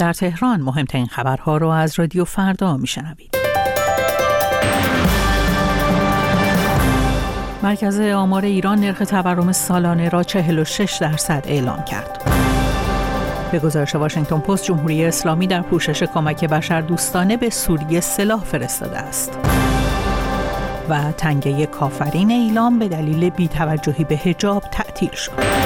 در تهران مهمترین خبرها رو از رادیو فردا میشنوید. مرکز آمار ایران نرخ تورم سالانه را 46% اعلام کرد. به گزارش واشنگتن پست، جمهوری اسلامی در پوشش کمک بشردوستانه به سوریه سلاح فرستاده است. و تنگه کافرین ایلام به دلیل بی‌توجهی به حجاب تعطیل شد.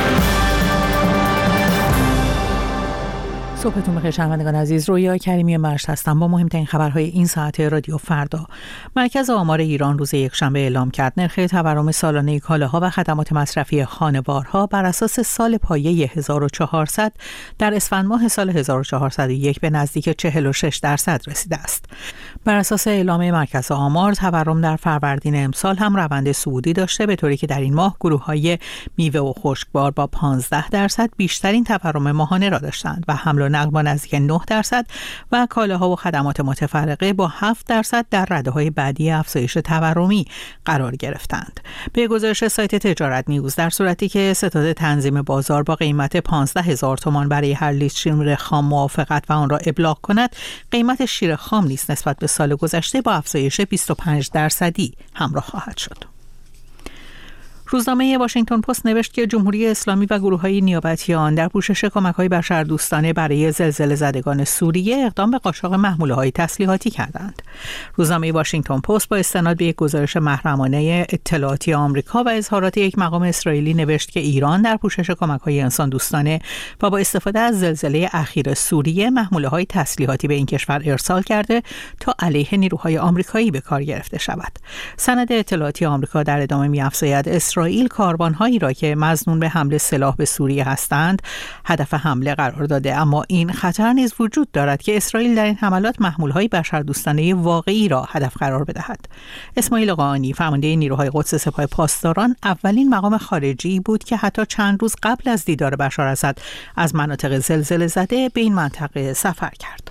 صبحتون بخیر شنوندگان عزیز، رویا کریمی مرشد هستم با مهمترین خبرهای این ساعت رادیو فردا. مرکز آمار ایران روز یکشنبه اعلام کرد نرخ تورم سالانه کالاها و خدمات مصرفی خانوارها بر اساس سال پایه 1400 در اسفند ماه سال 1401 به نزدیک 46% رسیده است. بر اساس اعلام مرکز آمار، تورم در فروردین امسال هم روند صعودی داشته، به طوری که در این ماه گروه‌های میوه و خشکبار با 15% بیشترین تورم ماهانه را داشتند و حمل و نقل با نزدیک 9% و کالاها و خدمات متفرقه با 7% در رده‌های بعدی افزایش تورمی قرار گرفتند. به گزارش سایت تجارت نیوز، در صورتی که ستاد تنظیم بازار با قیمت 15,000 تومان برای هر لیتر شیر خام موافقت و آن را ابلاغ کند، قیمت شیر خام نیز نسبت به سال گذشته با افزایش 25% همراه خواهد شد. روزنامه واشنگتن پست نوشت که جمهوری اسلامی و گروه‌های نیابتی آن در پوشش کمک‌های بشردوستانه برای زلزله زدگان سوریه اقدام به قاچاق محموله‌های تسلیحاتی کردند. روزنامه واشنگتن پست با استناد به یک گزارش محرمانه اطلاعاتی آمریکا و اظهارات یک مقام اسرائیلی نوشت که ایران در پوشش کمک‌های انسان دوستانه و با استفاده از زلزله اخیر سوریه محموله‌های تسلیحاتی به این کشور ارسال کرده تا علیه نیروهای آمریکایی به کار گرفته شود. سند اطلاعاتی آمریکا در ادامه می‌افزاید اسرائیل کاروان‌هایی را که مظنون به حمل سلاح به سوریه هستند هدف حمله قرار داده، اما این خطر نیز وجود دارد که اسرائیل در این حملات محمول‌های بشردوستانه واقعی را هدف قرار بدهد. اسماعیل قائنی، فرمانده نیروهای قدس سپاه پاسداران، اولین مقام خارجی بود که حتی چند روز قبل از دیدار بشار اسد از مناطق زلزله زده به این منطقه سفر کرد.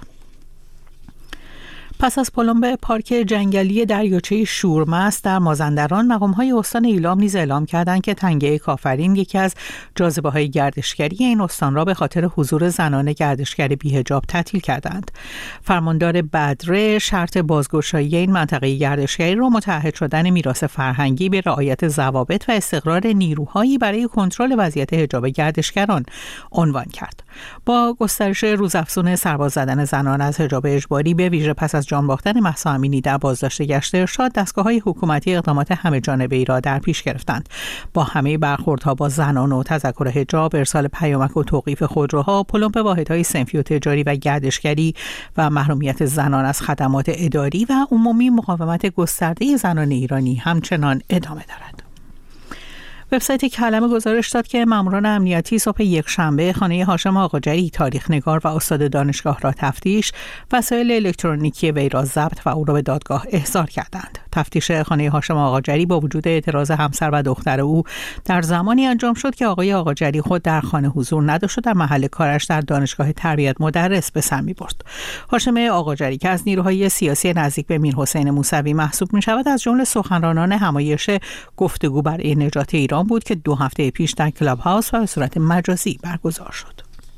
پس از پلمب پارک جنگلی دریاچه شورمست در مازندران، مقام‌های استان ایلام نیز اعلام کردند که تنگه کافرین یکی از جاذبه‌های گردشگری این استان را به خاطر حضور زنان گردشگر بی‌حجاب تعطیل کردند. فرماندار بدره شرط بازگشایی این منطقه گردشگری را متعهد شدن میراث فرهنگی به رعایت ضوابط و استقرار نیروهایی برای کنترل وضعیت حجاب گردشگران عنوان کرد. با گسترش روزافزون سرباز زدن زنان از حجاب اجباری، به ویژه پس از جان باختن مهسا امینی در بازداشت گشت ارشاد، دستگاه‌های حکومتی اقدامات همه جانبه‌ای را در پیش گرفتند. با همه برخوردها با زنان و تذکر حجاب، ارسال پیامک و توقیف خودروها، پلمب واحدهای صنفی و تجاری و گردشگری و محرومیت زنان از خدمات اداری و عمومی، مقاومت گسترده زنان ایرانی همچنان ادامه دارد. وبسایت کلمه گزارش داد که ماموران امنیتی صبح یکشنبه خانه هاشم آقاجری، تاریخ‌نگار و استاد دانشگاه را تفتیش، وسایل الکترونیکی وی را ضبط و او را به دادگاه احضار کردند. تفتیش خانه هاشم آقاجری با وجود اعتراض همسر و دختر او در زمانی انجام شد که آقای آقاجری خود در خانه حضور نداشت و در محل کارش در دانشگاه تربیت مدرس به سر می‌برد. هاشم آقاجری که از نیروهای سیاسی نزدیک به میرحسین موسوی محسوب می‌شود، از جمله سخنرانان همایش گفتگو برای نجات ایران بود که 2 هفته پیش در کلاب هاوس و به صورت مجازی برگزار شد.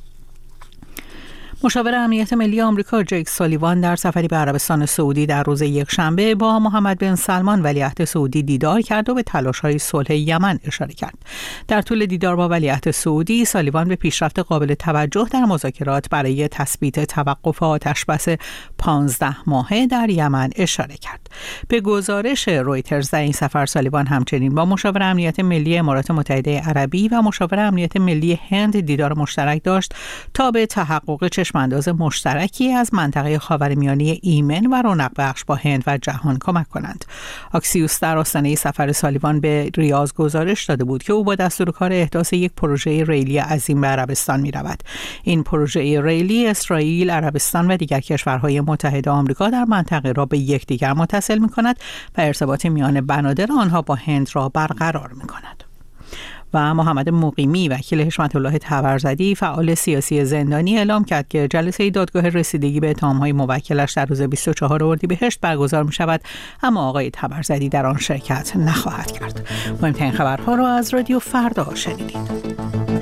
مشاور امنیت ملی آمریکا جیک سالیوان در سفری به عربستان سعودی در روز یکشنبه با محمد بن سلمان ولیعهد سعودی دیدار کرد و به تلاش‌های صلح یمن اشاره کرد. در طول دیدار با ولیعهد سعودی، سالیوان به پیشرفت قابل توجه در مذاکرات برای تثبیت توقف آتش‌بس 15 ماهه در یمن اشاره کرد. به گزارش رویترز، در این سفر سالیوان همچنین با مشاور امنیت ملی امارات متحده عربی و مشاور امنیت ملی هند دیدار مشترک داشت تا به تحقق چشمانداز مشترکی از منطقه خاورمیانه ایمن و رونق بخش با هند و جهان کمک کنند. آکسیوس در آستانه سفر سالیوان به ریاض گزارش داده بود که او با دستور کار احداث یک پروژه ریلی عظیم به عربستان می رود. این پروژه ریلی اسرائیل، عربستان و دیگر کشورهای متحد آمریکا در منطقه را به یکدیگر متصل می کند و ارتباط میان بنادر آنها با هند را برقرار می کند. و محمد مقیمی، وکیل حشمت الله طبرزدی، فعال سیاسی زندانی، اعلام کرد که جلسه دادگاه رسیدگی به اتهام‌های موکلش در روز 24 اردیبهشت برگزار می‌شود، اما آقای طبرزدی در آن شرکت نخواهد کرد. مهمترین خبرها را از رادیو فردا شنیدید.